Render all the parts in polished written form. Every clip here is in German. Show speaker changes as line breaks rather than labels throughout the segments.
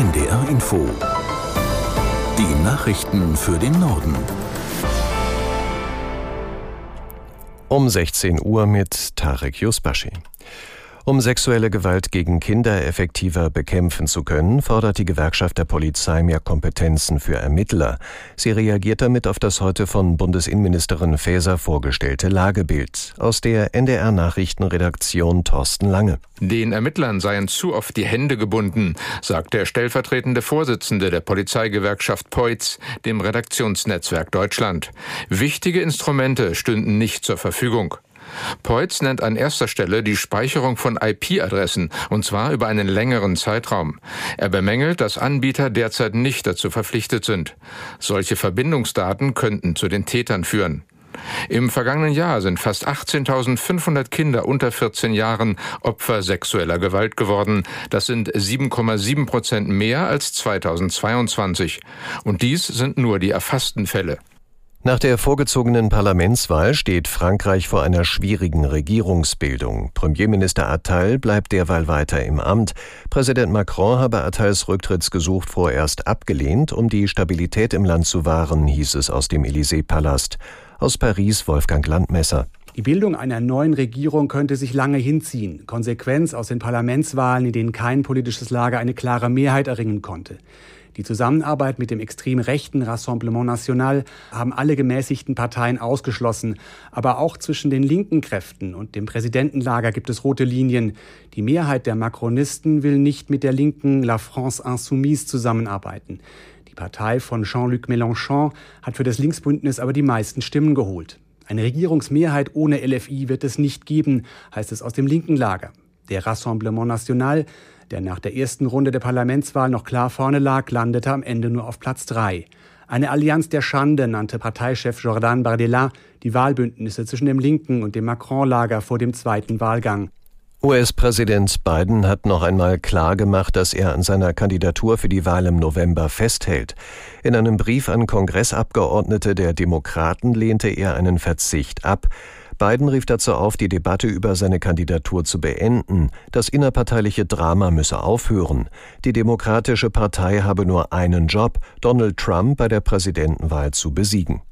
NDR Info. Die Nachrichten für den Norden.
Um 16 Uhr mit Tarek Yusbashi. Um sexuelle Gewalt gegen Kinder effektiver bekämpfen zu können, fordert die Gewerkschaft der Polizei mehr Kompetenzen für Ermittler. Sie reagiert damit auf das heute von Bundesinnenministerin Faeser vorgestellte Lagebild. Aus der NDR-Nachrichtenredaktion Thorsten Lange.
Den Ermittlern seien zu oft die Hände gebunden, sagt der stellvertretende Vorsitzende der Polizeigewerkschaft POIZ, dem Redaktionsnetzwerk Deutschland. Wichtige Instrumente stünden nicht zur Verfügung. POIZ nennt an erster Stelle die Speicherung von IP-Adressen, und zwar über einen längeren Zeitraum. Er bemängelt, dass Anbieter derzeit nicht dazu verpflichtet sind. Solche Verbindungsdaten könnten zu den Tätern führen. Im vergangenen Jahr sind fast 18.500 Kinder unter 14 Jahren Opfer sexueller Gewalt geworden. Das sind 7,7% mehr als 2022. Und dies sind nur die erfassten Fälle.
Nach der vorgezogenen Parlamentswahl steht Frankreich vor einer schwierigen Regierungsbildung. Premierminister Attal bleibt derweil weiter im Amt. Präsident Macron habe Attals Rücktrittsgesuch vorerst abgelehnt, um die Stabilität im Land zu wahren, hieß es aus dem Élysée-Palast. Aus Paris Wolfgang Landmesser.
Die Bildung einer neuen Regierung könnte sich lange hinziehen. Konsequenz aus den Parlamentswahlen, in denen kein politisches Lager eine klare Mehrheit erringen konnte. Die Zusammenarbeit mit dem extrem rechten Rassemblement National haben alle gemäßigten Parteien ausgeschlossen. Aber auch zwischen den linken Kräften und dem Präsidentenlager gibt es rote Linien. Die Mehrheit der Macronisten will nicht mit der linken La France Insoumise zusammenarbeiten. Die Partei von Jean-Luc Mélenchon hat für das Linksbündnis aber die meisten Stimmen geholt. Eine Regierungsmehrheit ohne LFI wird es nicht geben, heißt es aus dem linken Lager. Der Rassemblement National, der nach der ersten Runde der Parlamentswahl noch klar vorne lag, landete am Ende nur auf Platz 3. Eine Allianz der Schande nannte Parteichef Jordan Bardella die Wahlbündnisse zwischen dem linken und dem Macron-Lager vor dem zweiten Wahlgang.
US-Präsident Biden hat noch einmal klargemacht, dass er an seiner Kandidatur für die Wahl im November festhält. In einem Brief an Kongressabgeordnete der Demokraten lehnte er einen Verzicht ab. Biden rief dazu auf, die Debatte über seine Kandidatur zu beenden. Das innerparteiliche Drama müsse aufhören. Die Demokratische Partei habe nur einen Job, Donald Trump bei der Präsidentenwahl zu besiegen.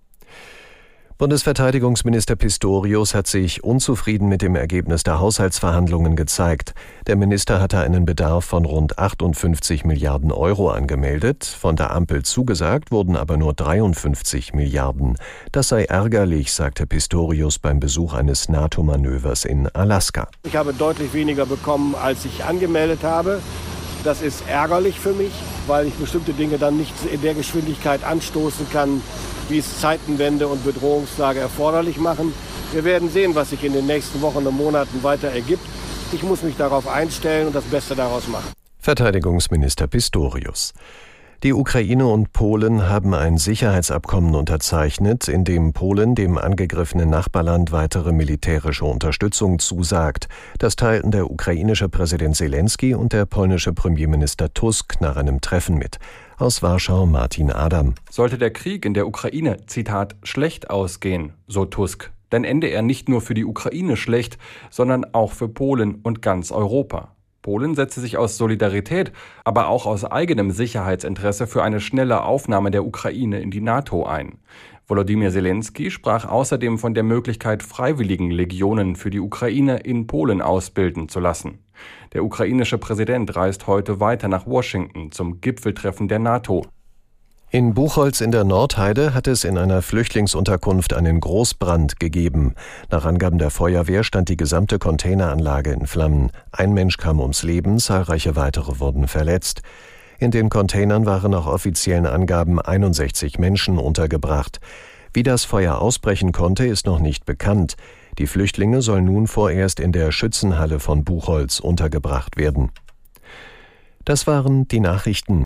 Bundesverteidigungsminister Pistorius hat sich unzufrieden mit dem Ergebnis der Haushaltsverhandlungen gezeigt. Der Minister hatte einen Bedarf von rund 58 Milliarden Euro angemeldet. Von der Ampel zugesagt wurden aber nur 53 Milliarden. Das sei ärgerlich, sagte Pistorius beim Besuch eines NATO-Manövers in Alaska.
Ich habe deutlich weniger bekommen, als ich angemeldet habe. Das ist ärgerlich für mich, weil ich bestimmte Dinge dann nicht in der Geschwindigkeit anstoßen kann, wie es Zeitenwende und Bedrohungslage erforderlich machen. Wir werden sehen, was sich in den nächsten Wochen und Monaten weiter ergibt. Ich muss mich darauf einstellen und das Beste daraus machen.
Verteidigungsminister Pistorius. Die Ukraine und Polen haben ein Sicherheitsabkommen unterzeichnet, in dem Polen dem angegriffenen Nachbarland weitere militärische Unterstützung zusagt. Das teilten der ukrainische Präsident Zelensky und der polnische Premierminister Tusk nach einem Treffen mit. Aus Warschau Martin Adam.
Sollte der Krieg in der Ukraine, Zitat, schlecht ausgehen, so Tusk, dann ende er nicht nur für die Ukraine schlecht, sondern auch für Polen und ganz Europa. Polen setze sich aus Solidarität, aber auch aus eigenem Sicherheitsinteresse für eine schnelle Aufnahme der Ukraine in die NATO ein. Volodymyr Zelensky sprach außerdem von der Möglichkeit, Freiwilligenlegionen für die Ukraine in Polen ausbilden zu lassen. Der ukrainische Präsident reist heute weiter nach Washington zum Gipfeltreffen der NATO.
In Buchholz in der Nordheide hat es in einer Flüchtlingsunterkunft einen Großbrand gegeben. Nach Angaben der Feuerwehr stand die gesamte Containeranlage in Flammen. Ein Mensch kam ums Leben, zahlreiche weitere wurden verletzt. In den Containern waren nach offiziellen Angaben 61 Menschen untergebracht. Wie das Feuer ausbrechen konnte, ist noch nicht bekannt. Die Flüchtlinge sollen nun vorerst in der Schützenhalle von Buchholz untergebracht werden. Das waren die Nachrichten.